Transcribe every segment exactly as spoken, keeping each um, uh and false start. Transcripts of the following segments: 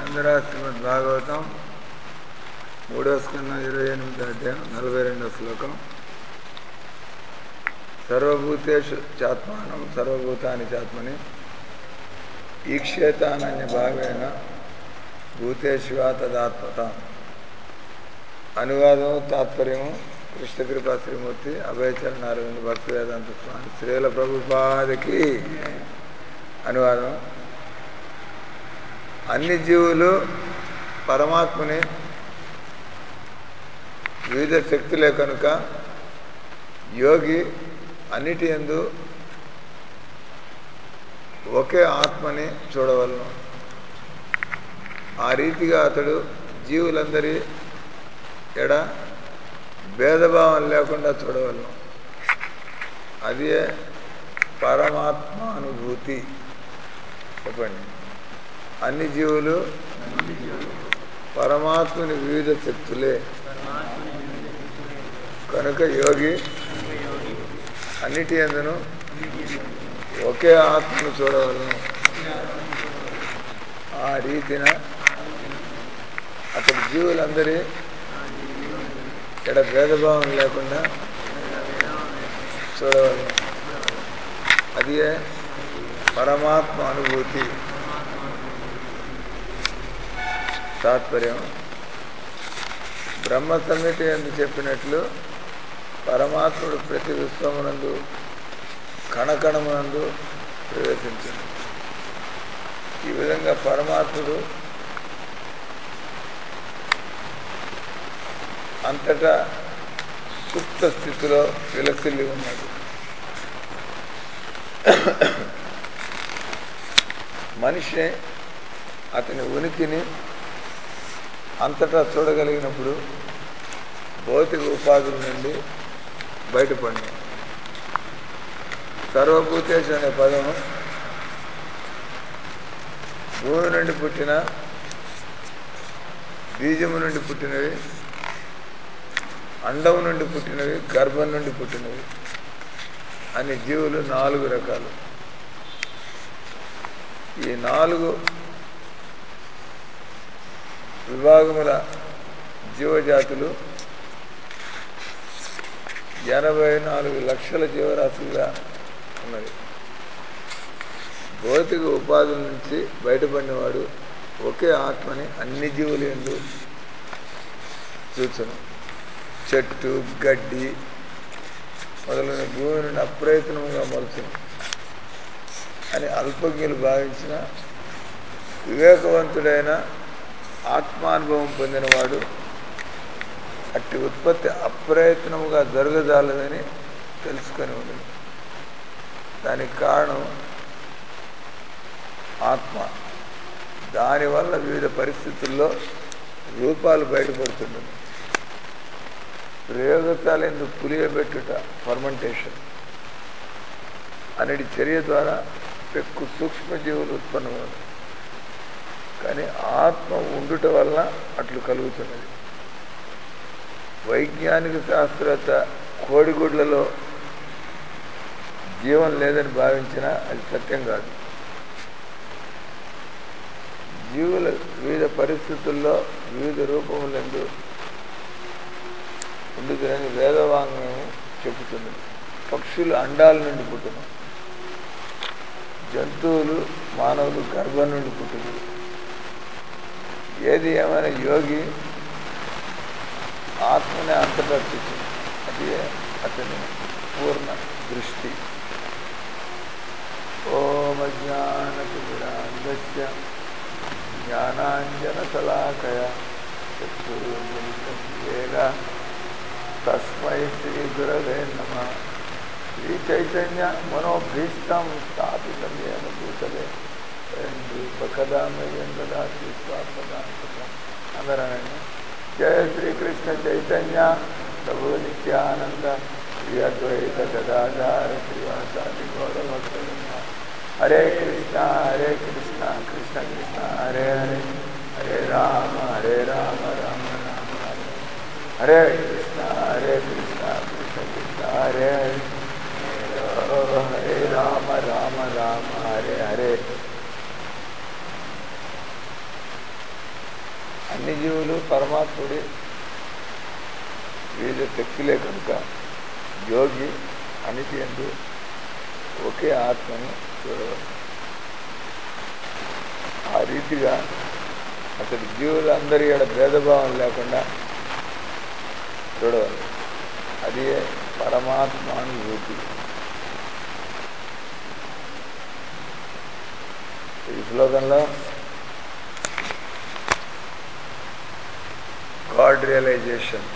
ఆంధ్ర శ్రీమద్ భాగవతం మూడో స్కందం ఇరవై ఎనిమిది అధ్యాయం నలభై రెండో శ్లోకం. సర్వభూతేషు చాత్మానం సర్వభూతాని చాత్మని ఈక్షేతానన్య భావేన భూతేష్వా తదాత్మతాం. అనువాదము తాత్పర్యము కృష్ణకృపా శ్రీమూర్తి అభయచరణ అరవింద భక్తి వేదాంత స్వామి శ్రీల ప్రభుపాదకి. అనువాదం: అన్ని జీవులు పరమాత్మని వివిధ శక్తులే కనుక యోగి అన్నిటి యందు ఒకే ఆత్మని చూడవలను. ఆ రీతిగా అతడు జీవులందరి ఎడ భేదభావం లేకుండా చూడవలను. అదే పరమాత్మానుభూతి. చెప్పండి. అన్ని జీవులు పరమాత్మని వివిధ శక్తులే కనుక యోగి అన్నిటి యందును ఒకే ఆత్మను చూడవలను. ఆ రీతిన అతడు జీవులందరి ఎడ భేదభావం లేకుండా చూడవలను. అది పరమాత్మ అనుభూతి. తాత్పర్యం: బ్రహ్మ సంహిత యందు చెప్పినట్లు పరమాత్ముడు ప్రతి విశ్వమునందు కణకణమునందు ప్రవేశించింది. ఈ విధంగా పరమాత్ముడు అంతటా సుప్త స్థితిలో విలసిల్లి ఉన్నాడు. మనిషి అతని ఉనికిని అంతటా చూడగలిగినప్పుడు భౌతిక ఉపాధుల నుండి బయటపడినాం. సర్వభూతేషు అనే పదం భూమి నుండి పుట్టిన బీజము నుండి పుట్టినవి, అండము నుండి పుట్టినవి, గర్భం నుండి పుట్టినవి అని జీవులు నాలుగు రకాలు. ఈ నాలుగు విభాగముల జీవజాతులు ఎనభై నాలుగు లక్షల జీవరాశులుగా ఉన్నది. భౌతిక ఉపాధుల నుంచి బయటపడినవాడు ఒకే ఆత్మని అన్ని జీవులు యందు చూచును. చెట్టు, గడ్డి మొదలైన భూమి నుండి అప్రయత్నముగా మొలుచును అని అల్పజ్ఞులు భావించిన వివేకవంతుడైన ఆత్మానుభవం పొందినవాడు అట్టి ఉత్పత్తి అప్రయత్నముగా జరగజాలదని తెలుసుకొని ఉండదు. దానికి కారణం ఆత్మ. దానివల్ల వివిధ పరిస్థితుల్లో రూపాలు బయటపడుతుంటుంది. ప్రయోగశాల ఎందుకు పులియబెట్టుట ఫర్మెంటేషన్ అనేది చర్య ద్వారా పెక్కు సూక్ష్మజీవులు ఉత్పన్నమవుతాయి. కానీ ఆత్మ ఉండుట వల్ల అట్లు కలుగుతున్నది. వైజ్ఞానిక శాస్త్రవేత్త కోడిగుడ్లలో జీవం లేదని భావించినా అది సత్యం కాదు. జీవుల వివిధ పరిస్థితుల్లో వివిధ రూపములందు ఉండుదని వేదవాంగ్మయం చెబుతున్నది. పక్షులు అండాల నుండి పుట్టును, జంతువులు మానవులు గర్భం నుండి పుట్టును. ఏది ఏమైనా యోగి ఆత్మనే అంతటా చూసింది. అది అతని పూర్ణ దృష్టి. ఓం అజ్ఞానతిమిరాంధస్య జ్ఞానాంజనశలాకయ చక్షురున్మిలితం యేన తస్మై శ్రీ గురవే నమః. శ్రీ చైతన్య మనోభీష్టం స్థాపితం యేన భూతలే స్వయం రూపకదామయ్యం దదాతి స్వపదాంతకం. అందరానండి. జయ శ్రీకృష్ణ చైతన్య ప్రభు నిత్యానంద శ్రీ అద్వైత గదాధార శ్రీవాసాది గౌరభక్తవృంద. హరే కృష్ణ హరే కృష్ణ కృష్ణ కృష్ణ హరే హరే హరే రామ హరే రామ రామ రామ హరే హరే కృష్ణ హరే కృష్ణ కృష్ణ కృష్ణ హరే హరే హరే రామ రామ రామ హరే హరే. అన్ని జీవులు పరమాత్ముడి వివిధ శక్తులే కనుక యోగి అన్నిటి యందు ఒకే ఆత్మను చూడవచ్చు. ఆ రీతిగా అతడి జీవులందరి ఎడ భేదభావం లేకుండా చూడవాలి. అది పరమాత్మానుభూతి. ఈ శ్లోకంలో god realisation,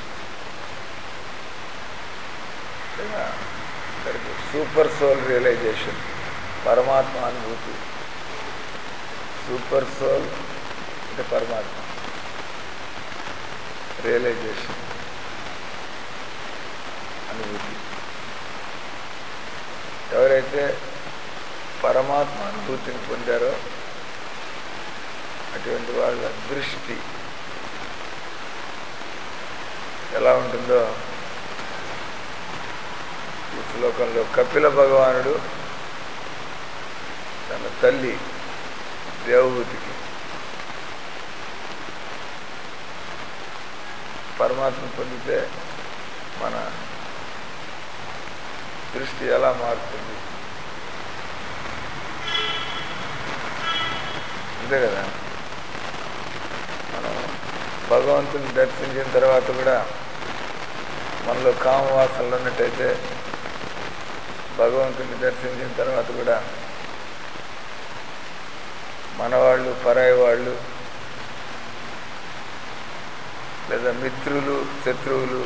super soul realisation, పరమాత్మ అనుభూతి. సూపర్ సోల్ అంటే పరమాత్మ, రియలైజేషన్ అనుభూతి. ఎవరైతే పరమాత్మ అనుభూతిని పొందారో అటువంటి వాళ్ళ దృష్టి ఎలా ఉంటుందో ఈ శ్లోకంలో కపిల భగవానుడు తన తల్లి దేవహూతికి పరమాత్మ పొందితే మన దృష్టి ఎలా మారుతుంది, అంతే కదా. మనం భగవంతుని దర్శించిన తర్వాత కూడా మనలో కామవాసనలు ఉన్నట్టయితే భగవంతుని దర్శించిన తర్వాత కూడా మనవాళ్ళు పరాయి వాళ్ళు లేదా మిత్రులు శత్రువులు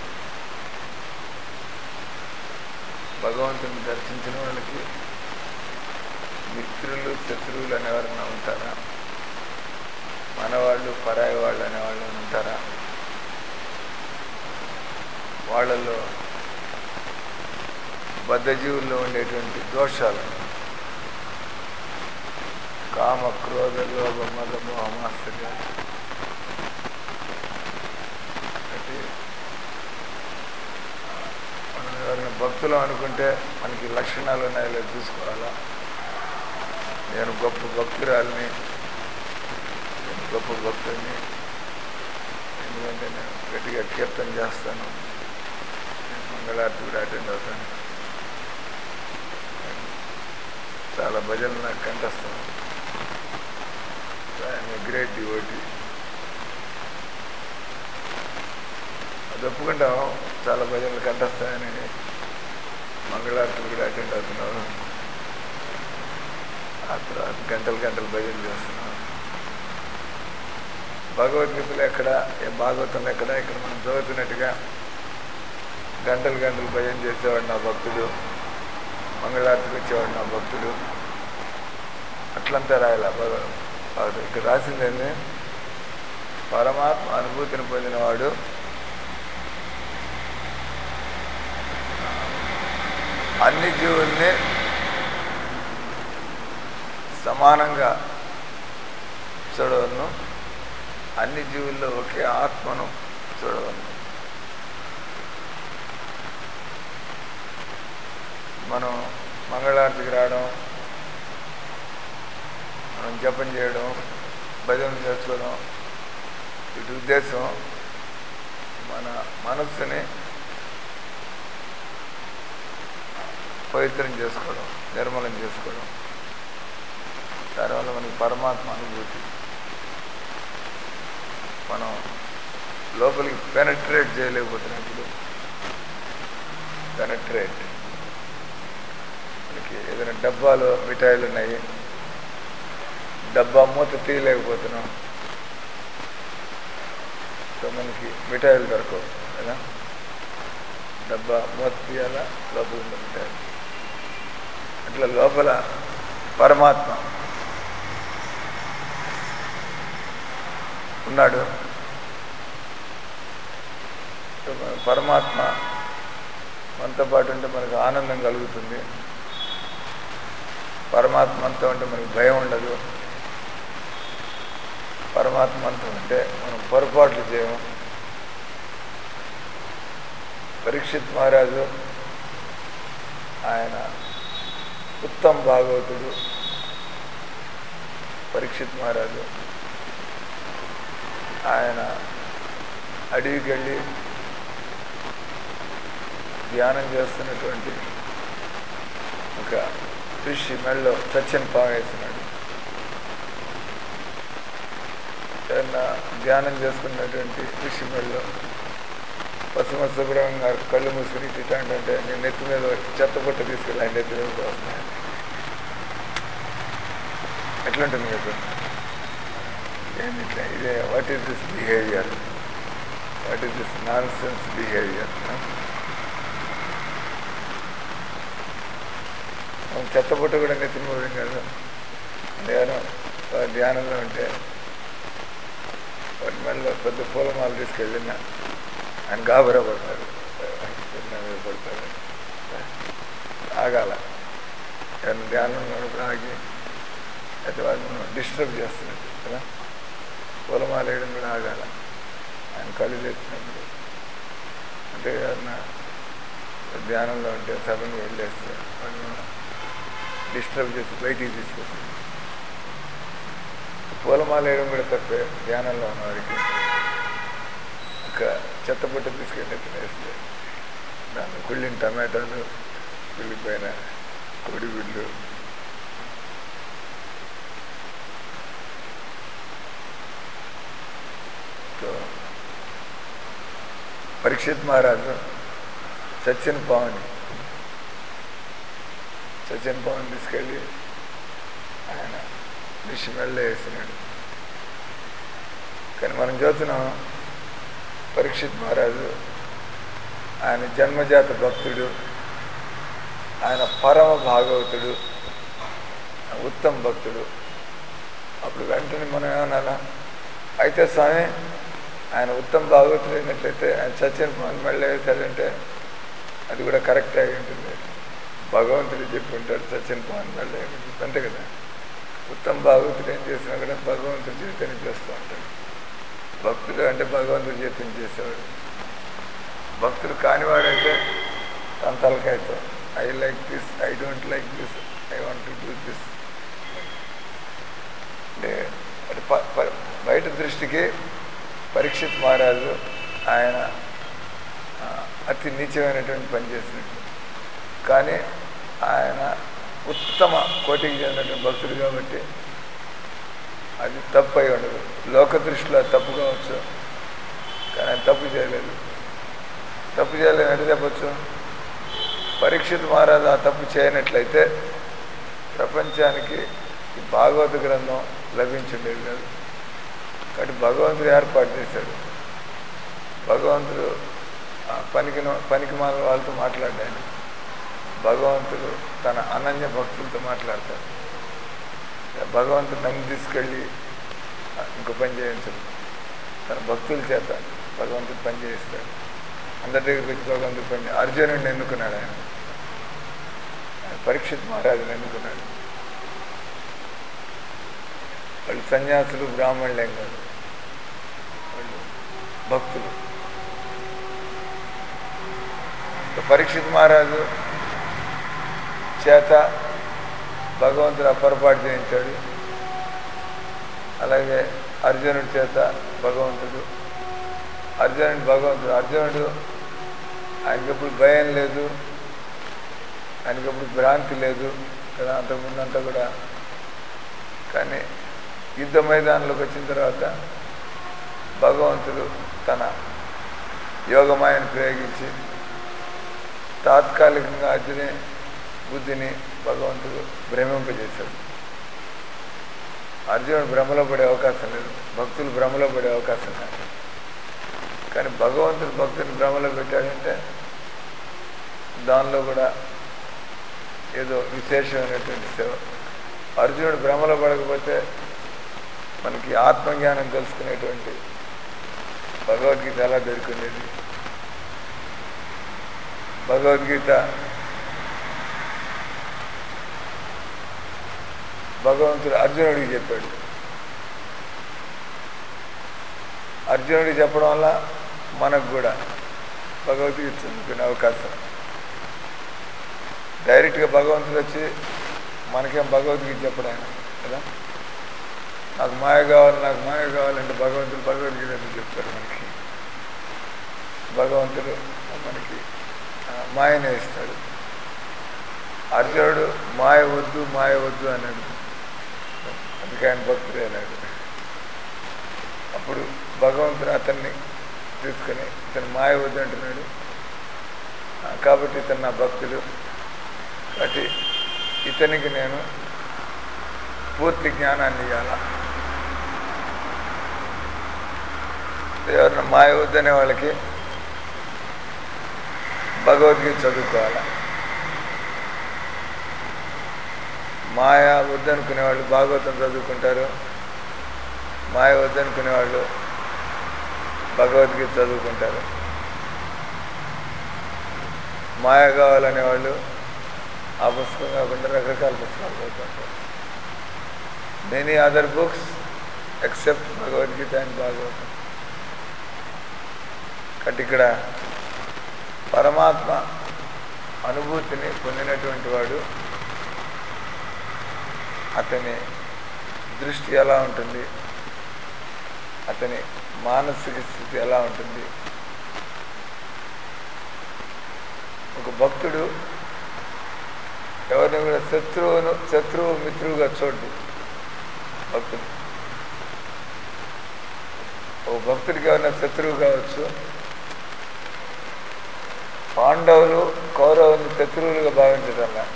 భగవంతుని దర్శించిన వాళ్ళకి మిత్రులు శత్రువులు అనేవారన్నా ఉంటారా? మనవాళ్ళు పరాయి వాళ్ళు అనేవాళ్ళు ఉంటారా? వాళ్ళల్లో బద్ధజీవుల్లో ఉండేటువంటి దోషాలు, కామ క్రోధ లోభ మద మోహ మాత్సర్యాలు, అంటే మనం ఎవరైనా భక్తులు అనుకుంటే మనకి లక్షణాలు ఉన్నాయో లేదో చూసుకోవాలా. నేను గొప్ప భక్తురాలిని, నేను గొప్ప భక్తుడిని, ఎందుకంటే నేను గట్టిగా కీర్తన చేస్తాను, నేను మంగళారతి కూడా అటెండ్ అవుతాను, చాలా భజనలు నాకు కంఠస్థం, ఐఎమ్ ఏ గ్రేట్ డివోటీ. అది ఒప్పుకుంటాం, చాలా భజనలు కంఠస్థాయని, మంగళారతులు కూడా అటెండ్ అవుతున్నావు, ఆ తర్వాత గంటలు గంటలు భజన చేస్తున్నాం. భగవద్గీతలు ఎక్కడ, ఏ భాగవతంలో ఎక్కడ ఇక్కడ మనం చదువుతున్నట్టుగా గంటలు గంటలు భజన చేసేవాడు నా భక్తుడు, మంగళారతికి వచ్చేవాడు నా భక్తుడు, అట్లంతా రాయాల భగవద్గీత. ఇక్కడ రాసిందేంది, పరమాత్మ అనుభూతిని పొందినవాడు అన్ని జీవుల్ని సమానంగా చూడవలను, అన్ని జీవుల్లో ఒకే ఆత్మను చూడవలను. మనం మంగళారతికి రావడం, మనం జపం చేయడం, భజన చేసుకోవడం, వీటి ఉద్దేశం మన మనస్సుని పవిత్రం చేసుకోవడం, నిర్మలం చేసుకోవడం. దానివల్ల మనకి పరమాత్మ అనుభూతి. మనం లోపలికి పెనట్రేట్ చేయలేకపోతున్నప్పుడు, పెనట్రేట్ మనకి ఏదైనా డబ్బాలో మిఠాయిలు ఉన్నాయి, డబ్బా మూత తీయలేకపోతున్నాం, సో మనకి మిఠాయిలు దొరకవు కదా. డబ్బా మూత తీయాలా, లోపల ఉన్న మిఠాయిలు. అట్లా లోపల పరమాత్మ ఉన్నాడు. పరమాత్మ మనతో పాటు ఉంటే మనకు ఆనందం కలుగుతుంది, పరమాత్మ మనతో ఉంటే మనకు భయం ఉండదు, పరమాత్మ మనతో ఉంటే మనం పొరపాట్లు చేయము. పరీక్షిత్ మహారాజు ఆయన ఉత్తమ భాగవతుడు. పరీక్షిత్ మహారాజు ఆయన అడవికి వెళ్ళి ధ్యానం చేస్తున్నటువంటి ఒక ఋషి మెళ్ళలో చచ్చని పాము వేస్తున్నాడు. ఏదన్నా ధ్యానం చేసుకున్నటువంటి ఋషి మెళ్ళలో పశ్చిమ సుబ్రహ్మణ్యం గారు కళ్ళు మూసుకుని తిట్టాడంటే నేను నెత్తి మీద చెత్త పుట్ట తీసుకెళ్ళి ఆయన నెత్తి మీద వస్తున్నాను. ఎట్లుంటుంది మీకు? ఏంది ఇట్లా? ఇదే what is this behaviour? What is this nonsense behaviour? చెత్త పుట్ట కూడా నెత్తిన పోవడం కాదు. నేను ధ్యానంలో ఉంటే వాటి మళ్ళీ పెద్ద పూలమాలు తీసుకెళ్ళిన ఆయన గాబరా పడతాడు, పడతాడు. ఆగాల ఏమైనా ధ్యానంలో ఉన్నప్పుడు ఆగి అయితే వాటిని డిస్టర్బ్ చేస్తున్నట్టు కదా. పూలమాల వేయడం కూడా ఆగాల ఆయన కళ్ళు తెచ్చినప్పుడు. అంటే ఏదన్నా ధ్యానంలో ఉంటే సభని వెళ్ళేస్తే వాటిని డిస్టర్బ్ చేసి బయటికి తీసుకొస్తుంది. పూలమాల వేయడం కూడా తప్పే. ధ్యానంలో ఉన్నవారికి ఒక చెత్తపుట్ట తీసుకెళ్ళి వేస్తే దాంట్లో కుళ్ళిన టమాటాలు, కుళ్ళిపోయిన కోడిగుడ్లు, పరీక్షిత్ మహారాజు చచ్చిన పావుని చచ్చిన పావుని తీసుకెళ్ళి ఆయన ఋషి మెళ్ళ వేసినాడు. కానీ మనం చూస్తున్నాం పరీక్షిత్ మహారాజు ఆయన జన్మజాత భక్తుడు, ఆయన పరమ భాగవతుడు, ఉత్తమ భక్తుడు. అప్పుడు వెంటనే మనం ఏమన్నా అయితే స్వామి ఆయన ఉత్తమ భాగవతుడు అయినట్లయితే ఆయన చచ్చిన పావుని మెళ్ళ వేశాడంటే అది కూడా కరెక్ట్ అయి ఉంటుంది. భగవంతుడు చెప్పి ఉంటాడు చచ్చిన పావుని మెళ్ళ వేయమని చెప్పి, అంతే కదా. ఉత్తమ భాగవతుడు ఏం చేసినా కూడా భగవంతుడు చైతన్యం చేస్తూ ఉంటాడు. భక్తుడు అంటే భగవంతుడు చైతన్యం చేసేవాడు. భక్తుడు కానివాడంటే తన తలకాయతో I like this, I don't like this, I want to do this. అంటే అది బయట దృష్టికి పరీక్షిత్ మహారాజు ఆయన అతి నీచమైనటువంటి పని చేసినట్టు. కానీ ఆయన ఉత్తమ కోటికి చెందినటువంటి భక్తుడు కాబట్టి అది తప్పు అయి ఉండదు. లోక దృష్టిలో తప్పు కావచ్చు, కానీ ఆయన తప్పు చేయలేదు. తప్పు చేయలేదు అంటే చెప్పచ్చు. పరీక్షిత్ మహారాజు ఆ తప్పు చేయనట్లయితే ప్రపంచానికి ఈ భాగవత గ్రంథం లభించుండేది కాదు. కాబట్టి భగవంతుడు ఏర్పాటు చేశాడు. భగవంతుడు పనికి పనికి మాల వాళ్ళతో మాట్లాడాడు. భగవంతుడు తన అనన్య భక్తులతో మాట్లాడతాడు. భగవంతుడు నన్ను తీసుకెళ్ళి ఇంకో పని చేయించడు. తన భక్తుల చేత భగవంతుడు పని చేయిస్తాడు. అందరి దగ్గరికి వచ్చి భగవంతుడు పని అర్జునుడిని ఎన్నుకున్నాడు. ఆయన పరీక్షిత్ మహారాజుని ఎన్నుకున్నాడు. వాళ్ళు సన్యాసులు, బ్రాహ్మణులు ఏం కాదు, వాళ్ళు భక్తులు. పరీక్షిత్ మహారాజు చేత భగవంతుడు అపరపాటు చేయించాడు. అలాగే అర్జునుడి చేత భగవంతుడు అర్జునుడి భగవంతుడు అర్జునుడు ఆయనకెప్పుడు భయం లేదు, ఆయనకెప్పుడు భ్రాంతి లేదు కదా అంతకుముందంతా కూడా. కానీ యుద్ధ మైదానంలోకి వచ్చిన తర్వాత భగవంతుడు తన యోగమాయను ప్రయోగించి తాత్కాలికంగా అర్జుని బుద్ధిని భగవంతుడు భ్రమింపజేశాడు. అర్జునుడు భ్రమలో పడే అవకాశం లేదు, భక్తులు భ్రమలో పడే అవకాశం లేదు. కానీ భగవంతుడు భక్తుని భ్రమలో పెట్టాడంటే దానిలో కూడా ఏదో విశేషమైనటువంటి సేవ. అర్జునుడు భ్రమలో పడకపోతే మనకి ఆత్మజ్ఞానం తెలుసుకునేటువంటి భగవద్గీత ఎలా దొరికిండేది? భగవద్గీత భగవంతుడు అర్జునుడికి చెప్పాడు. అర్జునుడికి చెప్పడం వల్ల మనకు కూడా భగవద్గీత చదువుకునే అవకాశం. డైరెక్ట్గా భగవంతుడు వచ్చి మనకేం భగవద్గీత చెప్పడం ఆయన కదా. నాకు మాయ కావాలి, నాకు మాయ కావాలంటే భగవంతుడు భగవద్గీత భగవంతుడు మనకి మాయనే ఇస్తాడు. అర్జునుడు మాయ వద్దు మాయ వద్దు అన్నాడు, అందుకే ఆయన భక్తుడే అన్నాడు. అప్పుడు భగవంతుడు అతన్ని తీసుకొని ఇతను మాయ వద్దు అంటున్నాడు, కాబట్టి ఇతను నా భక్తుడు, కాబట్టి ఇతనికి నేను పూర్తి జ్ఞానాన్ని ఇవ్వాల. ఎవరైనా మాయ వద్దనే వాళ్ళకి భగవద్గీత చదువుకోవాలి. మాయ వద్దనుకునే వాళ్ళు భాగవతం చదువుకుంటారు, మాయ వద్దనుకునే వాళ్ళు భగవద్గీత చదువుకుంటారు. మాయ కావాలనే వాళ్ళు ఆ పుస్తకం కాకుండా రకరకాల పుస్తకాలు చదువుతుంటారు. Many other books except Bhagavad Gita and Bhagavatam. కాబట్టి ఇక్కడ పరమాత్మ అనుభూతిని పొందినటువంటి వాడు అతని దృష్టి ఎలా ఉంటుంది, అతని మానసిక స్థితి ఎలా ఉంటుంది. ఒక భక్తుడు ఎవరిని కూడా శత్రువును శత్రువు మిత్రువుగా చూడు. భక్తుడు ఓ భక్తుడికి ఎవరైనా శత్రువు కావచ్చు. పాండవులు కౌరవులు శత్రువులుగా భావించటంలా,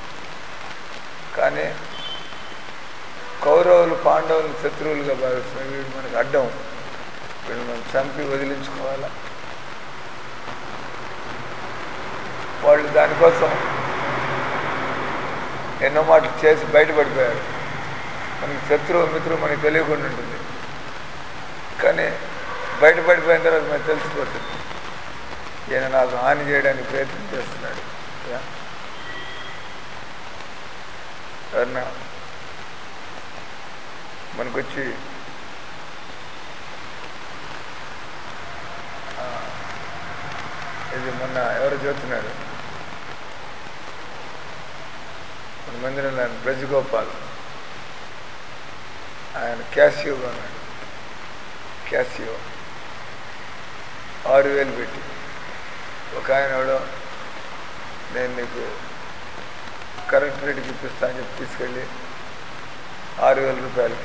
కానీ కౌరవులు పాండవులు శత్రువులుగా భావిస్తున్నారు. వీడు మనకు అడ్డం, వీళ్ళు మనం చంపి వదిలించుకోవాలా. వాళ్ళు దానికోసం ఎన్నో మాటలు చేసి బయటపడిపోయారు. మనకి శత్రువు మిత్రువు మనకి తెలియకుండా ఉంటుంది, కానీ బయటపడిపోయిన తర్వాత మనకు తెలిసిపోతుంది ఈయన నాకు హాని చేయడానికి ప్రయత్నం చేస్తున్నాడు. ఎవరన్నా మనకొచ్చి ఇది మొన్న ఎవరు చెబుతున్నారు, మన మందిరంలో ఆయన బ్రజగోపాల్, ఆయన క్యాసియోగా ఉన్నాడు. క్యాసియో ఆరు వేలు పెట్టి ఒక ఆయన ఎవడో నేను నీకు కరెక్ట్ రేటుకి ఇప్పిస్తా అని చెప్పి తీసుకెళ్ళి ఆరు వేల రూపాయలకి,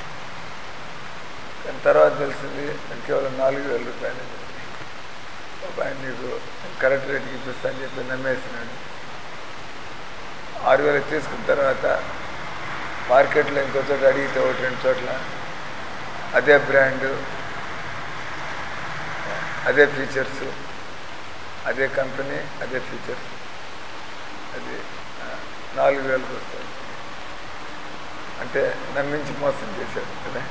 కానీ తర్వాత తెలిసింది కేవలం నాలుగు వేల రూపాయలు. ఒక ఆయన నీకు కరెక్ట్ రేటుకి ఇప్పిస్తా అని చెప్పి నమ్మేసినాడు. ఆరు వేలకు తీసుకున్న తర్వాత మార్కెట్లో ఇంకో చోట అడిగితే ఒకటి రెండు చోట్ల అదే బ్రాండు, అదే ఫీచర్సు, అదే కంపెనీ, అదే ఫీచర్స్, అది నాలుగు వేలకు వస్తుంది. అంటే నమ్మించి మోసం చేశాడు కదా.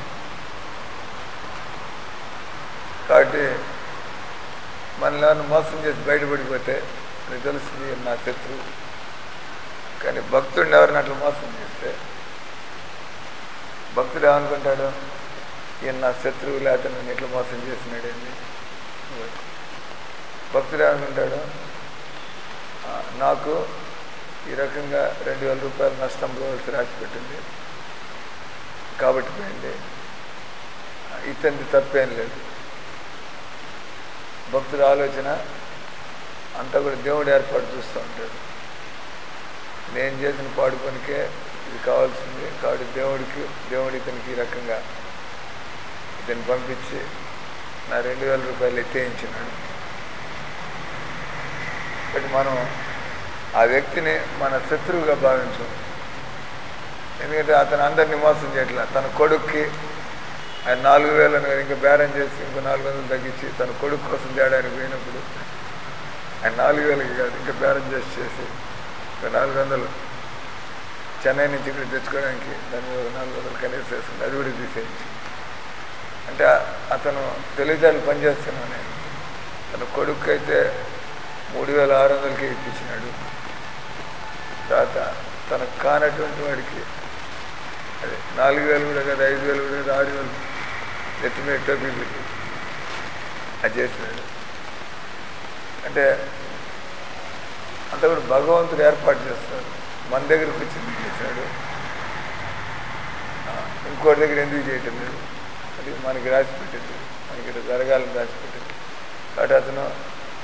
కాబట్టి మనల్ని మోసం చేసి బయటపడిపోతే నీకు తెలుస్తుంది నా శత్రువు. కానీ భక్తుడిని ఎవరిని అట్లా మోసం చేస్తే భక్తుడు ఏమనుకుంటాడు, ఈయన నా శత్రువు లేకపోతే నన్ను ఎట్లా మోసం చేసినాడేంది. భక్తుడు ఏమనుకుంటాడు, నాకు ఈ రకంగా రెండు వేల రూపాయలు నష్టం పోవాల్సి రాసి పెట్టింది కాబట్టి పోయింది, ఇతనిది తప్పేం లేదు. భక్తుడి ఆలోచన అంతా కూడా దేవుడు ఏర్పాటు చూస్తూ ఉంటాడు. నేను చేసిన పాడు పనికే ఇది కావాల్సింది కాబట్టి దేవుడికి దేవుడు ఇతనికి ఈ రకంగా ఇతన్ని పంపించి నా రెండు వేల రూపాయలు ఎత్తేయించినాడు. కాబట్టి మనం ఆ వ్యక్తిని మన శత్రువుగా భావించాం. ఎందుకంటే అతను అందరినీ మోసం చేయట్లా. తన కొడుక్కి ఆయన నాలుగు వేలను ఇంకా బేరం చేసి ఇంకో నాలుగు వందలు తగ్గించి తన కొడుకు కోసం తేడానికి పోయినప్పుడు ఆయన నాలుగు వేలకి కాదు ఇంకా బేరం చేసి చేసి ఇంకా నాలుగు వందలు చెన్నై నుంచి ఇక్కడ తెచ్చుకోవడానికి దాని మీద నాలుగు వందలు కనీసం వేసుకుని అది కూడా తీసేయించి, అంటే అతను తెలివితేటలు పనిచేస్తున్నాను. తన కొడుకు అయితే మూడు వేల ఆరు వందలకి ఇప్పించినాడు. తర్వాత తనకు కానటువంటి వాడికి అదే నాలుగు వేలు కూడా కదా, ఐదు వేలు కూడా కదా, ఆరు వేలు నెత్తి మీద టోపీ పెట్టి అది చేసినాడు. అంటే అంతా కూడా భగవంతుడు ఏర్పాటు చేస్తాడు. మన దగ్గరకు వచ్చి చేశాడు, ఇంకోటి దగ్గర ఎందుకు చేయటం లేదు, అది మనకి రాసి పెట్టింది, మనకి ఇట్లా జరగాలని రాసి పెట్టింది. కాబట్టి అతను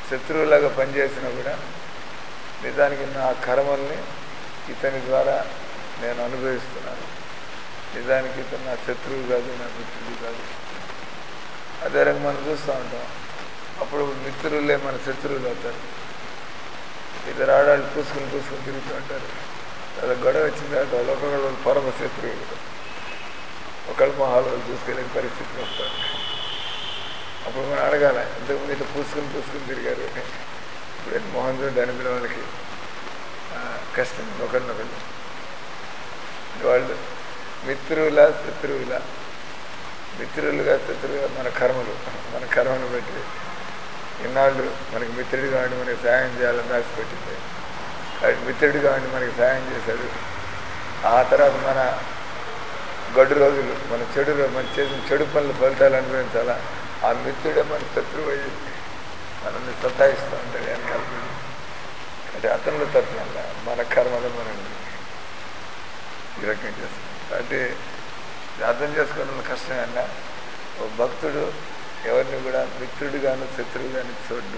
శత్రువులాగా పనిచేసినా కూడా నిజానికి నా కర్మల్ని ఇతని ద్వారా నేను అనుభవిస్తున్నాను. నిజానికి ఇతను నా శత్రువు కాదు, నా మిత్రుడు కాదు. అదే రకంగా మనం చూస్తూ ఉంటాం. అప్పుడు మిత్రులే మన శత్రువులు అవుతారు. ఇద్దరు ఆడాళ్ళు పూసుకుని పూసుకుని తిరుగుతూ ఉంటారు. అలా గొడవ వచ్చిన తర్వాత వాళ్ళు ఒకళ్ళు పరమ శత్రువులు, ఒకళ్ళ మొహాలు వాళ్ళు చూసుకోలేని పరిస్థితులు వస్తారు. అప్పుడు మనం అడగాల, ఇంతకుముందు ఇట్లా పూసుకుని పూసుకుని తిరిగారు, ఇప్పుడు మొహం చూడడానికి కూడా వాళ్ళకి కష్టం. ఒకరినొకళ్ళు వాళ్ళు మిత్రుల శత్రువుల, మిత్రులుగా శత్రువుగా మన కర్మలు, మన కర్మను బట్టి ఇన్నాళ్ళు మనకి మిత్రుడిగా ఉండి మనకి సాయం చేయాలని రాసిపెట్టింది. కాబట్టి మిత్రుడిగా ఉండి మనకి సాయం చేశాడు. ఆ తర్వాత మన గడ్డు రోజులు, మన చెడు మన చేసిన చెడు పనుల ఫలితాలు అనుభవించాలా. ఆ మిత్రుడే మన శత్రువు అయ్యి మనల్ని సతాయిస్తూ ఉంటాడు వెనకాల. అంటే అతనిలో తత్వంగా మన కర్మలో మనల్ని ఈ రకంగా చేస్తాం. కాబట్టి అర్థం చేసుకోవడం కష్టమేనా. ఒక భక్తుడు ఎవరిని కూడా మిత్రుడిగాను శత్రువుగాను చూడ్డు.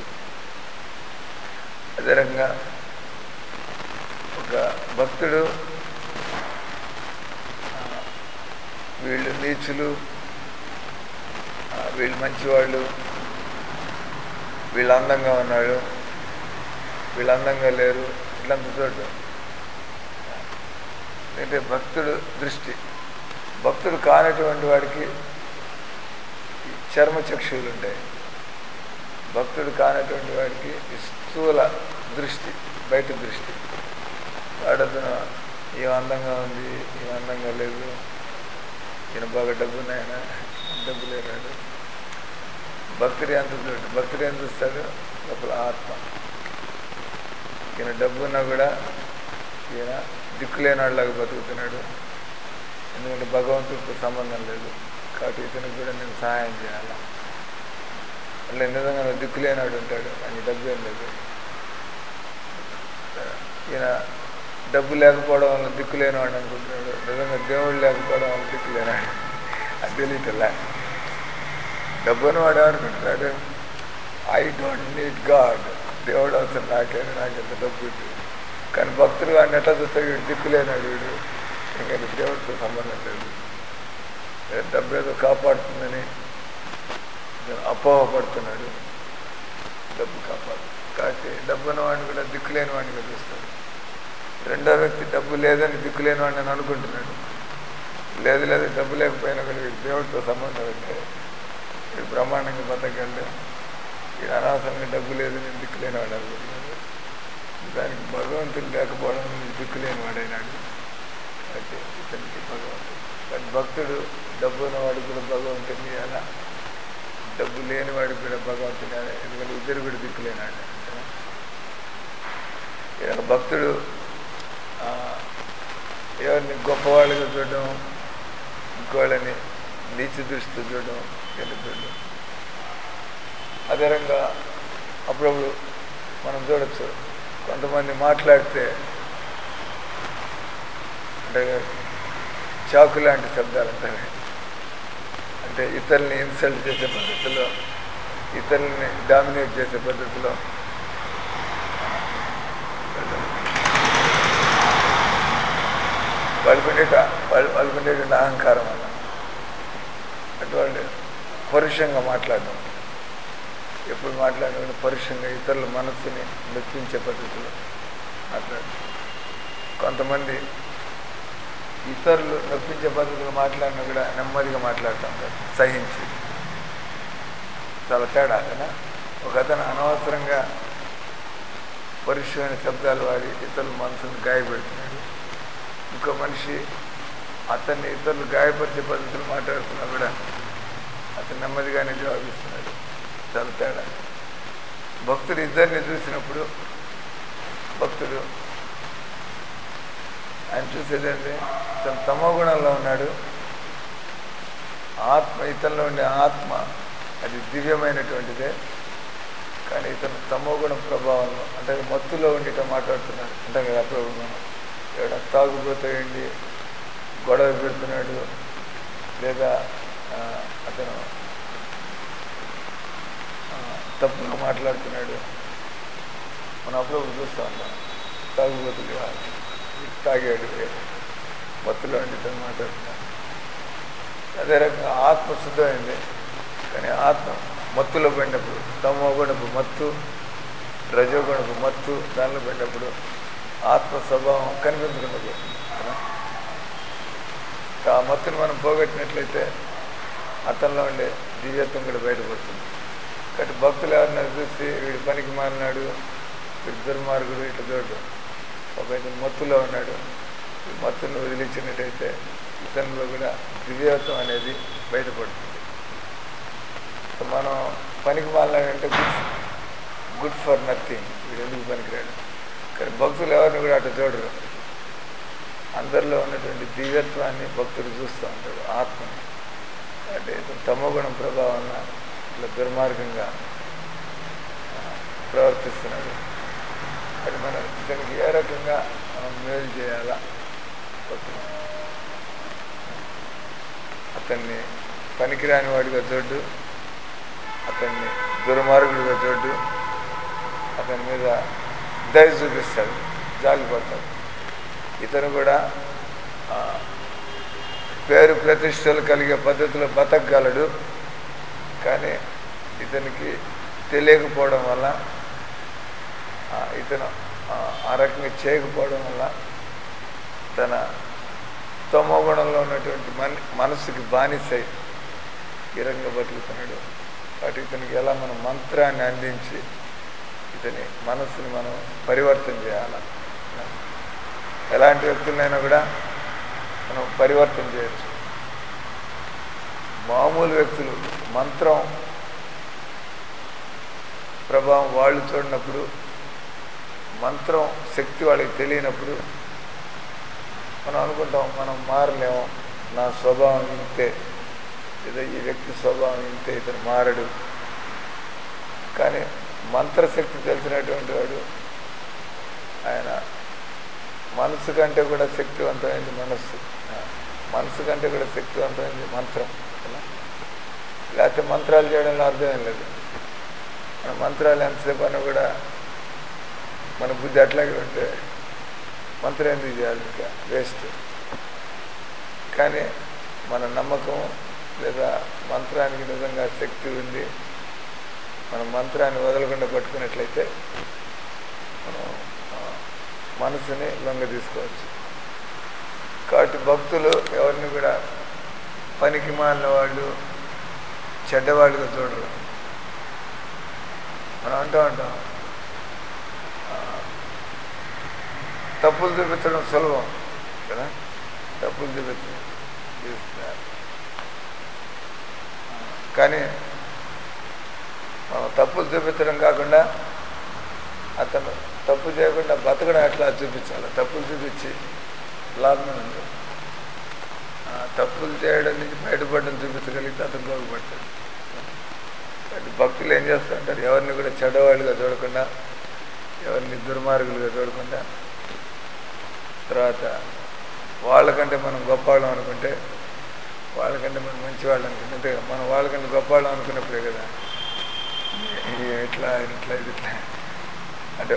అదే రకంగా ఒక భక్తుడు వీళ్ళు నీచులు, వీళ్ళు మంచివాళ్ళు, వీళ్ళు అందంగా ఉన్నాడు, వీళ్ళు అందంగా లేరు, ఇట్లంతా చూడడం. అంటే భక్తుడు దృష్టి. భక్తుడు కానటువంటి వాడికి చర్మచక్షువులు ఉంటాయి. భక్తుడు కానటువంటి వాడికి స్థూల దృష్టి, బయట దృష్టి. వాడతను ఈమె అందంగా ఉంది, ఈమె అందంగా లేదు, ఈయన బాగా డబ్బున్నాయన, డబ్బు లేనాడు. భక్తుడు ఎంత చూడు, భక్తుడు ఏం చూస్తాడు? లోపల ఆత్మ. ఈయన డబ్బు ఉన్నా కూడా ఈయన దిక్కులేనాడులాగా బతుకుతున్నాడు. ఎందుకంటే భగవంతుడితో సంబంధం లేదు. కాబట్టి ఇతనికి కూడా నేను సహాయం చేయాలి. అట్లా నిజంగా దిక్కులేనాడు ఉంటాడు, ఆయన డబ్బు ఏం లేదు. ఈయన డబ్బు లేకపోవడం వల్ల దిక్కులేనివాడు అనుకుంటున్నాడు. నిజంగా దేవుడు లేకపోవడం వల్ల దిక్కులేనాడు. అది తెలియటల్లా. డబ్బుని వాడు అనుకుంటున్నాడు, ఐ డోంట్ నీడ్ గాడ్, దేవుడు అవసరం నాకేమి, నాకెంత డబ్బు ఉంది. కానీ భక్తుడు వాడిని ఎట్లా చూస్తే వీడు దిక్కులేనాడు, వీడు ఇంకా దేవుడితో సంబంధం లేదు, డబ్బు ఏదో కాపాడుతుందని అపోహపడుతున్నాడు. డబ్బు కాపాడు. కాబట్టి డబ్బున్న వాడిని కూడా దిక్కులేని వాడిని చూస్తాడు. రెండో వ్యక్తి డబ్బు లేదని దిక్కులేని వాడిని అని అనుకుంటున్నాడు. లేదు లేదు, డబ్బు లేకపోయినా కూడా వీడు దేవుడితో సంబంధం ఉంటే వీడు బ్రహ్మాండంగా బతకండి, వీడు అనవసరంగా డబ్బు లేదు నేను దిక్కులేని వాడు అనుకుంటున్నాడు. దానికి భగవంతుడు లేకపోవడం దిక్కులేని వాడైనాడు. అంటే ఇతనికి భగవంతుడు. కానీ భక్తుడు డబ్బు ఉన్నవాడికి కూడా భగవంతుని ఇవ్వాలా, డబ్బు లేని వాడికి కూడా భగవంతుని ఇవ్వాలి. ఎందుకంటే ఇద్దరు కూడా దిక్కులేనాడు. ఇక భక్తుడు ఎవరిని గొప్పవాళ్ళుగా చూడడం, ఇంకోళ్ళని నీచ దృష్టితో చూడడం, ఎన్ని చూడడం. అదే రకంగా అప్పుడప్పుడు మనం చూడొచ్చు, కొంతమంది మాట్లాడితే అంటే చాకు లాంటి శబ్దాలు అంటారు. అంటే ఇతరుల్ని ఇన్సల్ట్ చేసే పద్ధతిలో, ఇతరుల్ని డామినేట్ చేసే పద్ధతిలో వాళ్ళకు ఉండేట వాళ్ళు వాళ్ళకు ఉండేటువంటి అహంకారం వల్ల అటు వాళ్ళు పరుషంగా మాట్లాడడం, ఎప్పుడు మాట్లాడిన పరుషంగా ఇతరుల మనస్సుని నొప్పించే పద్ధతిలో మాట్లాడడం. కొంతమంది ఇతరులు నొప్పించే పద్ధతిలో మాట్లాడినా కూడా నెమ్మదిగా మాట్లాడుతూ ఉంటారు, సహించి. చాలా తేడా కదా. ఒక అతను అనవసరంగా పరుషమైన శబ్దాలు వాడి ఇతరుల మనసును గాయపెడుతున్నాడు. ఇంకో మనిషి అతన్ని ఇతరులు గాయపరిచే పద్ధతులు మాట్లాడుతున్నా కూడా అతను నెమ్మదిగానే జవాబిస్తున్నాడు. చాలా తేడా. భక్తుడు ఇద్దరిని చూసినప్పుడు భక్తుడు ఆయన చూసేదంటే ఇతను తమో గుణంలో ఉన్నాడు. ఆత్మ, ఇతనిలో ఉండే ఆత్మ అది దివ్యమైనటువంటిదే. కానీ ఇతను తమో గుణం ప్రభావంలో అంటే మత్తులో ఉండి ఇట్లా మాట్లాడుతున్నాడు. అంటే కదా అప్పుడు మనం ఎవడ తాగుబోతాయండి గొడవ పెడుతున్నాడు, లేదా అతను తప్పుగా మాట్లాడుతున్నాడు. మనం అప్పుడప్పుడు చూస్తూ ఉంటాం. తాగుబోతులుగా తాగాడు, మత్తులో ఉండి తను మాట్లాడుతున్నాడు. అదే రకంగా ఆత్మ శుద్ధమైంది, కానీ ఆత్మ మత్తులో పడినప్పుడు, తమో గుణపు మత్తు, రజోగుణపు మత్తు దానిలో పడినప్పుడు ఆత్మ స్వభావం కనిపించకుండా పోతుంది కదా. ఆ మత్తుని మనం పోగొట్టినట్లయితే అతనిలో ఉండే దివ్యత్వం కూడా బయటపడుతుంది. కాబట్టి భక్తులు ఎవరిని చూసి వీడి పనికి మాలినాడు, వీడి దుర్మార్గుడు ఇట్లా చూడడం. ఒక ఇతను మత్తులో ఉన్నాడు, ఈ మత్తును వదిలించినట్టయితే ఇతనిలో కూడా దివ్యత్వం అనేది బయటపడుతుంది. సో మనం పనికి మాలినాడంటే గుడ్ గుడ్ ఫర్ నథింగ్, వీడు ఎందుకు పనికిరాడు. కానీ భక్తులు ఎవరిని కూడా అట్లా చూడరు. అందరిలో ఉన్నటువంటి దివ్యత్వాన్ని భక్తుడు చూస్తూ ఉంటాడు, ఆత్మని. అంటే ఇతను తమోగుణం ప్రభావం వల్ల ఇట్లా దుర్మార్గంగా ప్రవర్తిస్తున్నాడు. అది మనం ఇతనికి ఏ రకంగా మనం మేలు చేయాలా, భక్తులు అతన్ని పనికిరాని వాడిగా చూడ్డు, అతన్ని దుర్మార్గుడిగా చూడ్డు, అతని మీద దయ చూపిస్తాడు, జాలి పడతాడు. ఇతను కూడా పేరు ప్రతిష్టలు కలిగే పద్ధతిలో బతకగలడు. కానీ ఇతనికి తెలియకపోవడం వల్ల, ఇతను ఆ రకంగా చేయకపోవడం వల్ల తన తమో గుణంలో ఉన్నటువంటి మన మనసుకి బానిసై ఈ రకంగా బతుకుతున్నాడు. కాబట్టి ఇతనికి ఎలా మనం మంత్రాన్ని అందించి ఇతని మనసుని మనం పరివర్తన చేయాలి. ఎలాంటి వ్యక్తులైనా కూడా మనం పరివర్తన చేయొచ్చు. మామూలు వ్యక్తులు మంత్రం ప్రభావం వాళ్ళు చూడనప్పుడు, మంత్రం శక్తి వాళ్ళకి తెలియనప్పుడు మనం అనుకుంటాం మనం మారలేము, నా స్వభావం ఇంతే, లేదా ఈ వ్యక్తి స్వభావం ఇంతే, ఇతను మారడు. కానీ మంత్రశక్తి తెలిసినటువంటి వాడు, ఆయన మనసు కంటే కూడా శక్తివంతమైంది మనస్సు, మనసు కంటే కూడా శక్తివంతమైంది మంత్రం. లేకపోతే మంత్రాలు చేయడంలో అర్థమేం లేదు. మన మంత్రాలు ఎంతసేపు అన్నా కూడా మన బుద్ధి అట్లాగే ఉంటే మంత్రం ఎందుకు చేయాలి, ఇంకా వేస్ట్. కానీ మన నమ్మకం లేదా మంత్రానికి నిజంగా శక్తి ఉంది, మనం మంత్రాన్ని వదలకుండా పట్టుకున్నట్లయితే మనం మనసుని లొంగ తీసుకోవచ్చు. కాబట్టి భక్తులు ఎవరిని కూడా పనికి మాలిన వాళ్ళు, చెడ్డవాళ్ళుగా చూడరు. మనం అంటూ ఉంటాం తప్పులు చూపించడం సులభం కదా, తప్పులు చూపించడం చూపిస్తున్నారు. కానీ మనం తప్పులు చూపించడం కాకుండా అతను తప్పు చేయకుండా బతకడం ఎట్లా చూపించాలి. తప్పులు చూపించి లాభం ఉంది. తప్పులు చేయడం నుంచి బయటపడడం చూపించగలిగితే అతను బాగుపడతాడు. కాబట్టి భక్తులు ఏం చేస్తుంటారు, ఎవరిని కూడా చెడ్డవాళ్ళుగా చూడకుండా, ఎవరిని దుర్మార్గులుగా చూడకుండా, తర్వాత వాళ్ళకంటే మనం గొప్పవాళ్ళం అనుకుంటే, వాళ్ళకంటే మనం మంచివాళ్ళు అనుకుంటే, అంటే మనం వాళ్ళకంటే గొప్పవాళ్ళం అనుకున్నప్పుడే కదా ఇట్లా ఇట్లా ఇది ఇట్లా అంటే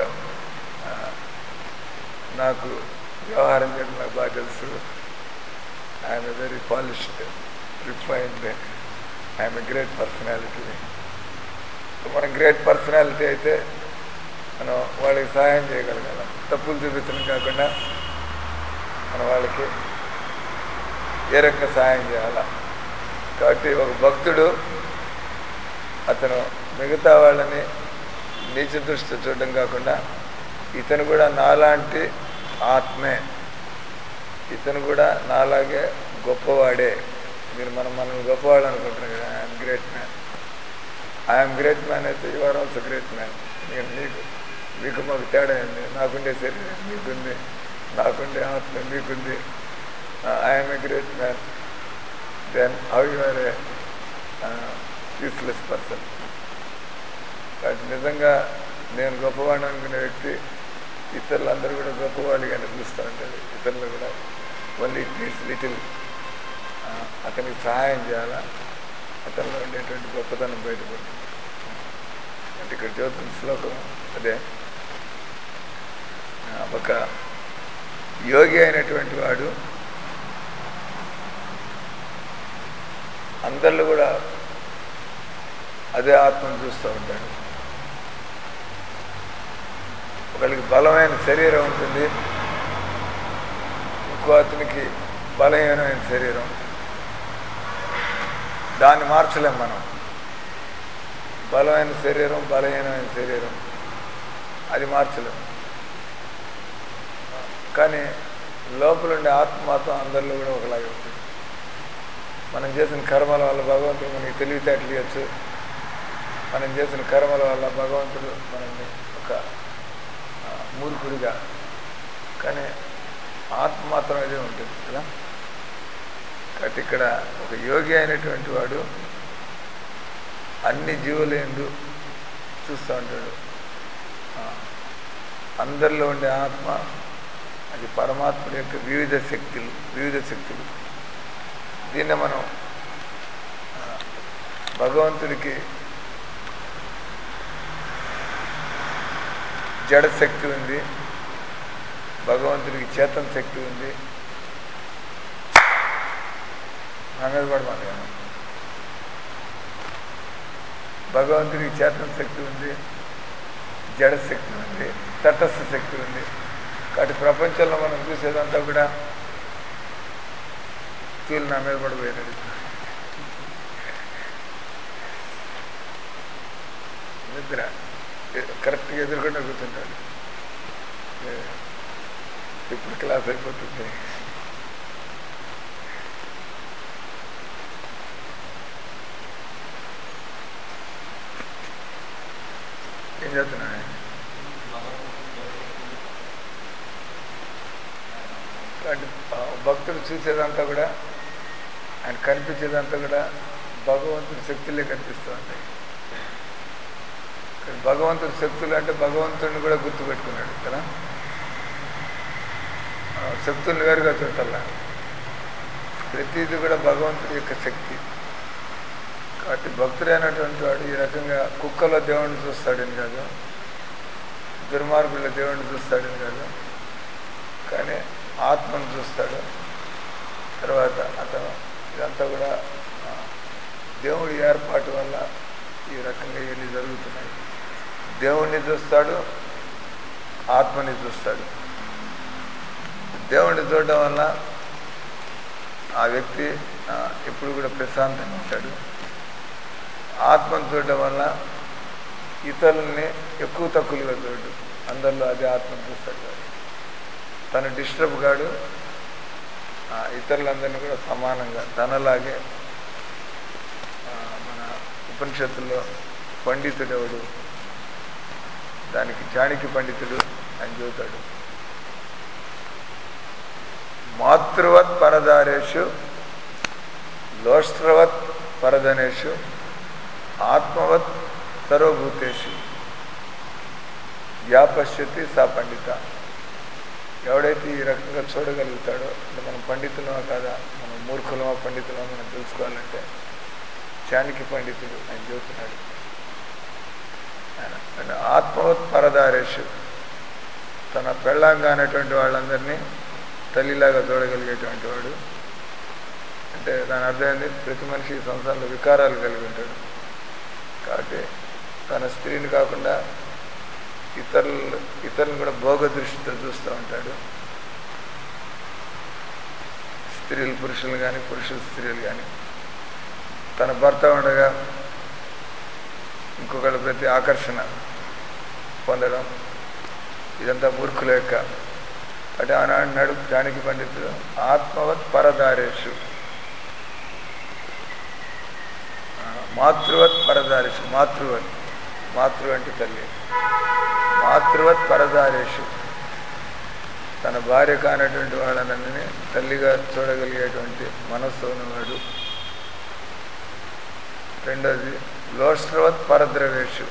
నాకు వ్యవహారం చేయడం నాకు బాగా తెలుసు, I'm a very polished, refined, I'm a great personality. మనం గ్రేట్ పర్సనాలిటీ అయితే మనం వాళ్ళకి సహాయం చేయగలగాలి. తప్పులు చూపించడం కాకుండా మనం వాళ్ళకి ఏ రకంగా సహాయం చేయాలా. కాబట్టి ఒక భక్తుడు అతను మిగతా వాళ్ళని నీచ దృష్టి చూడడం కాకుండా, ఇతను కూడా నాలాంటి ఆత్మే, ఇతను కూడా నాలాగే గొప్పవాడే. మీరు మనం మనల్ని గొప్పవాడు అనుకుంటున్నాం కదా, I'm great man, I'm great man అయితే you are also great man. మీకు మీకు మాకు తేడా ఉంది. నాకుండే శరీరం మీకుంది, నాకుండే ఆత్మ మీకుంది. I'm a great man, then how you are a useless person. కాబట్టి నిజంగా నేను గొప్పవాడిని అనుకునే వ్యక్తి ఇతరులందరూ కూడా గొప్పవాళ్ళుగానే చూస్తూ ఉంటాడు. ఇతరులు కూడా ఓన్లీ ఇట్ నీడ్స్ లిటిల్, అతనికి సహాయం చేయాలా, అతనిలో ఉండేటువంటి గొప్పతనం బయటపడుతుంది. అంటే ఇక్కడ చదువుతున్న శ్లోకం అదే. ఒక యోగి అయినటువంటి వాడు అందరిలో కూడా అదే ఆత్మను చూస్తూ ఉంటాడు. ఒకరికి బలమైన శరీరం ఉంటుంది, ఇంకో అతనికి బలహీనమైన శరీరం ఉంటుంది. దాన్ని మార్చలేం మనం. బలమైన శరీరం బలహీనమైన శరీరం అది మార్చలేం. కానీ లోపల ఉండే ఆత్మ మాత్రం అందరిలో కూడా ఒకలాగే ఉంటుంది. మనం చేసిన కర్మల వల్ల భగవంతుడు మనకి తెలివితేటలు ఇవ్వచ్చు. మనం చేసిన కర్మల వల్ల భగవంతుడు మనల్ని ఒక మూర్ఖుడిగా, కానీ ఆత్మ మాత్రం అదే ఉంటుంది కదా. కాబట్టి ఇక్కడ ఒక యోగి అయినటువంటి వాడు అన్ని జీవులందు చూస్తూ ఉంటాడు. అందరిలో ఉండే ఆత్మ అది పరమాత్మ యొక్క వివిధ శక్తులు వివిధ శక్తులు దీన్ని మనం భగవంతుడికి జడ శక్తి ఉంది, భగవంతుడికి చేతన శక్తి ఉంది. నా మీద కూడా మాట్లాడాను. భగవంతుడికి చేతన శక్తి ఉంది, జడ శక్తి ఉంది, తటస్థ శక్తి ఉంది. కాబట్టి ప్రపంచంలో మనం చూసేదంతా కూడా తూలు నా మీద పడిపోయినాడు. నిద్ర కరెక్ట్గా ఎదుర్కొంటే కూర్చుంటాడు. ఇప్పుడు క్లాస్ అయిపోతుంది. ఏం చేస్తున్నా కాబట్టి భక్తుడు చూసేదంతా కూడా, ఆయన కనిపించేదంతా కూడా భగవంతుడి శక్తులే కనిపిస్తూ ఉంటాయి. భగవంతుడి శక్తులు అంటే భగవంతుడిని కూడా గుర్తుపెట్టుకున్నాడు కదా. శక్తుల్ని వేరుగా చూడాల. ప్రతిదీ కూడా భగవంతుడి యొక్క శక్తి. కాబట్టి భక్తుడైనటువంటి వాడు ఈ రకంగా కుక్కలో దేవుణ్ణి చూస్తాడని కాదు, దుర్మార్గుల్లో దేవుణ్ణి చూస్తాడని కాదు, కానీ ఆత్మను చూస్తాడు. తర్వాత అతను ఇదంతా కూడా దేవుడి ఏర్పాటు వల్ల ఈ రకంగా ఇవన్నీ జరుగుతున్నాయి. దేవుణ్ణి చూస్తాడు, ఆత్మని చూస్తాడు. దేవుణ్ణి చూడడం వల్ల ఆ వ్యక్తి ఎప్పుడు కూడా ప్రశాంతంగా ఉంటాడు. ఆత్మను చూడడం వల్ల ఇతరులని ఎక్కువ తక్కువగా చూడు, అందరిలో అదే ఆత్మను చూస్తాడు. కాదు తను డిస్టర్బ్ కాడు, ఇతరులందరినీ కూడా సమానంగా తనలాగే. మన ఉపనిషత్తుల్లో పండితుడు ఎవడు, దానికి చాణక్య పండితుడు అని చెబుతాడు. మాతృవత్ పరదారేషు లోష్ట్రవత్ పరధనేషు ఆత్మవత్ సర్వభూతేషు వ్యాపశ్యతి సా పండిత. ఎవడైతే ఈ రకంగా చూడగలుగుతాడో, అంటే మనం పండితులమా కాదా, మనం మూర్ఖులమా పండితులమా మనం తెలుసుకోవాలంటే చాణక్య పండితుడు ఆయన చెబుతున్నాడు. ఆయన ఆత్మవత్ పరదారేషు, తన పెళ్ళాంగా అనేటువంటి వాళ్ళందరినీ తల్లిలాగా చూడగలిగేటువంటి వాడు. అంటే దాని అర్థమైంది, ప్రతి మనిషి సంసారంలో వికారాలు కలిగి ఉంటాడు. కాబట్టి తన స్త్రీని కాకుండా ఇతరులు ఇతరులను కూడా భోగ దృష్టితో చూస్తూ ఉంటాడు. స్త్రీలు పురుషులు కానీ పురుషులు స్త్రీలు కానీ తన భర్త ఉండగా ఇంకొకళ్ళ ప్రతి ఆకర్షణ పొందడం, ఇదంతా మూర్ఖుల యొక్క. అంటే ఆనాడు నాడు చాణక్య పండితుడు ఆత్మవత్ పరదారేషు మాతృవత్ పరదారేషు, మాతృవత్ మాతృ అంటే తల్లి, మాతృవత్ పరదారేషు తన భార్య కానటువంటి వాళ్ళని తల్లిగా చూడగలిగేటువంటి మనస్సు ఉన్నవాడు. రెండోది లోష్ట్రవత్ పరద్రవేషు,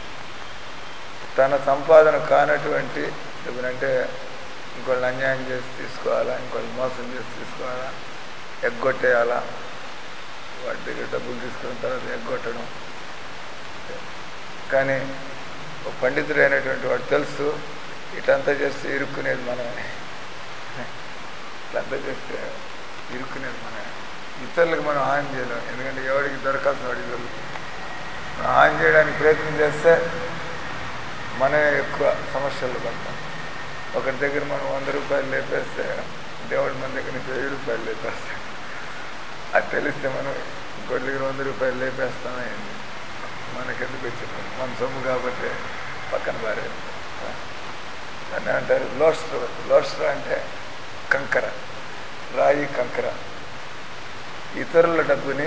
తన సంపాదన కానటువంటి అంటే ఇంకోళ్ళని అన్యాయం చేసి తీసుకోవాలా, ఇంకోళ్ళు మోసం చేసి తీసుకోవాలా, ఎగ్గొట్టేయాలా, వాటి దగ్గర డబ్బులు తీసుకున్న తర్వాత ఎగ్గొట్టడం. కానీ ఒక పండితుడు అయినటువంటి వాడు తెలుసు ఇట్లంతా చేస్తే ఇరుక్కునేది మనమే, ఇట్లంతా చేస్తే ఇరుక్కునేది మనమే. ఇతరులకు మనం హాని చేయలేం, ఎందుకంటే ఎవరికి దొరకాల్సిన వాడికి దొరుకుతుంది. మనం హాని చేయడానికి ప్రయత్నం చేస్తే మనమే ఎక్కువ సమస్యలు పడతాం. ఒకరి దగ్గర మనం వంద రూపాయలు లేపేస్తే దేవుడు మన దగ్గర నుంచి వెయ్యి రూపాయలు లేపేస్తాం. అది తెలిస్తే మనం ఇంకోటి దగ్గర వంద రూపాయలు లేపేస్తామే, మనకెందుకు వచ్చిన మన సొమ్ము కాబట్టి పక్కన భార్య. దాన్ని అంటారు లోస్టర్. లోస్టర్ అంటే కంకర, రాయి కంకర. ఇతరుల డబ్బుని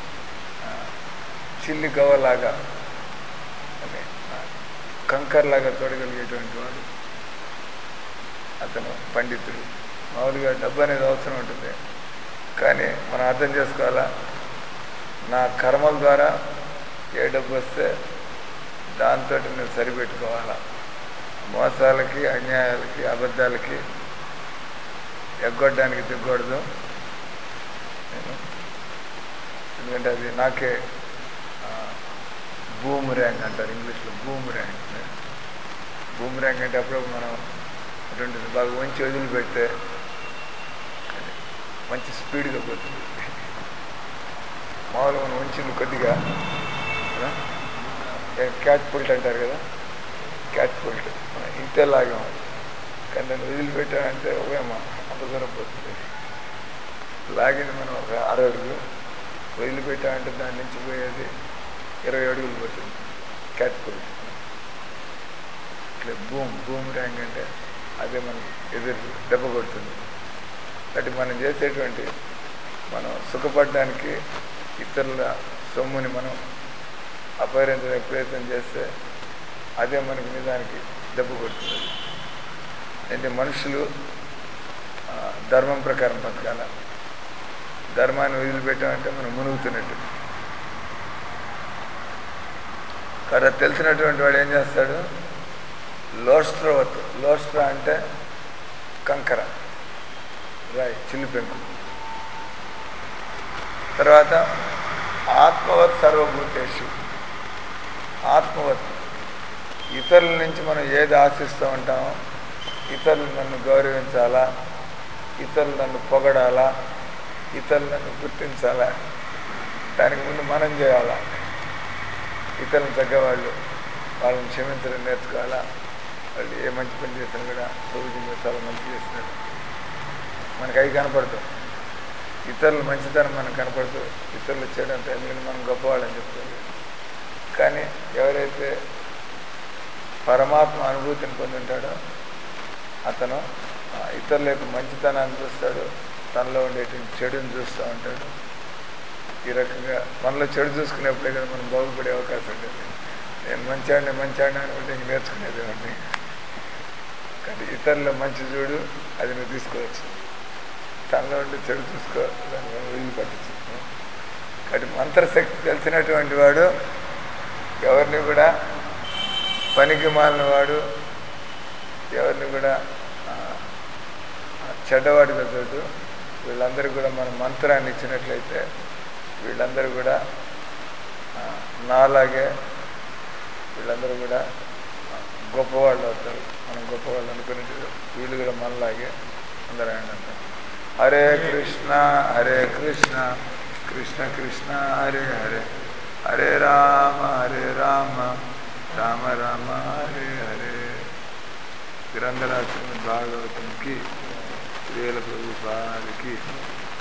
చిల్లి గవ్వలాగా అని కంకర్లాగా చూడగలిగేటువంటి వాడు అతను పండితుడు. మామూలుగా డబ్బు అనేది అవసరం ఉంటుంది, కానీ మనం అర్థం చేసుకోవాలా, నా కర్మల ద్వారా ఏ డబ్బు వస్తే దాంతో నేను సరిపెట్టుకోవాలా. మోసాలకి, అన్యాయాలకి, అబద్ధాలకి ఎగ్గొట్టడానికి దిగకూడదు నేను. ఎందుకంటే అది నాకే బూమ్ ర్యాంగ్ అంటారు ఇంగ్లీష్లో. బూమ్ ర్యాంగ్ బూమ్ ర్యాంగ్ అంటే అప్పుడప్పుడు మనం అటువంటి బాగా వంచి వదిలిపెడితే అది మంచి స్పీడ్గా పోతుంది. మామూలుగా మనం వంచింది కొద్దిగా క్యాట్ పుల్ట్ అంటారు కదా, క్యాట్ పుల్ట్ ఇంతే లాగాము, కానీ దాన్ని వదిలిపెట్టామంటే ఓవేమో అంత దూరం పోతుంది. లాగింది మనం ఒక అర అడుగు, వదిలిపెట్టామంటే దాని నుంచి పోయేది ఇరవై అడుగులు పోతుంది. క్యాట్ పుల్ట్ ఇట్లా భూమ్ భూమి ర్యాంగ్ అంటే అదే మనం ఎదురు దెబ్బ కొడుతుంది. కాబట్టి మనం చేసేటువంటి మనం సుఖపడడానికి ఇతరుల సొమ్ముని మనం అపహరించడానికి ప్రయత్నం చేస్తే అదే మనకి నిజానికి దెబ్బ కొడుతుంది. అంటే మనుషులు ధర్మం ప్రకారం బతకాల. ధర్మాన్ని వదిలిపెట్టామంటే మనం మునుగుతున్నట్టు. కాబట్టి తెలిసినటువంటి వాడు ఏం చేస్తాడు, లోస్ట్రవత్. లోస్ట్ర అంటే కంకర, రాయి, చిల్లు పెంకు. తర్వాత ఆత్మవత్ సర్వభూతేషు. ఆత్మవత్, ఇతరుల నుంచి మనం ఏది ఆశిస్తూ ఉంటామో, ఇతరులు నన్ను గౌరవించాలా, ఇతరులు నన్ను పొగడాలా, ఇతరులు నన్ను గుర్తించాలా, దానికి ముందు మనం చేయాలా. ఇతరులు తగ్గవాళ్ళు, వాళ్ళని క్షమించడం నేర్చుకోవాలా. వాళ్ళు ఏ మంచి పని చేసినా కూడా ప్రభుత్వం చాలా మంచి చేసినారు, మనకు అవి కనపడతాం. ఇతరుల మంచితనం మనకు కనపడదు, ఇతరులు చేయడంతో, ఎందుకంటే మనం గొప్పవాళ్ళని చెప్తుంది. కానీ ఎవరైతే పరమాత్మ అనుభూతిని పొందుంటాడో అతను ఇతరుల యొక్క మంచితనాన్ని చూస్తాడు, తనలో ఉండేటువంటి చెడుని చూస్తూ ఉంటాడు. ఈ రకంగా మనలో చెడు చూసుకునేప్పుడే కదా మనం బాగుపడే అవకాశం ఉంటుంది. నేను మంచాడిని మంచాడిని అనుకుంటే ఇంక నేర్చుకునేదేమండి. కానీ ఇతరుల మంచి చూడు, అది నువ్వు తీసుకోవచ్చు. తనలో ఉండి చెడు చూసుకో, దాన్ని మనం వదిలిపెట్టచ్చు. కాబట్టి మంత్రశక్తి తెలిసినటువంటి వాడు ఎవరిని కూడా పనికి మాలిన వాడు, ఎవరిని కూడా చెడ్డవాడిగా చూడు. వీళ్ళందరూ కూడా మనం మంత్రాన్ని ఇచ్చినట్లయితే వీళ్ళందరూ కూడా నాలాగే వీళ్ళందరూ కూడా గొప్పవాళ్ళు అవుతారు. మనం గొప్పవాళ్ళు అనుకునేది వీళ్ళు కూడా మనలాగే అందరూ అంటారు. హరే కృష్ణ హరే కృష్ణ కృష్ణ కృష్ణ హరే హరే, హరే రామ హరే రామ రామ రామ హరే హరే. గ్రంథరాజు భాగవతంకి, శ్రీల ప్రభుపాదకి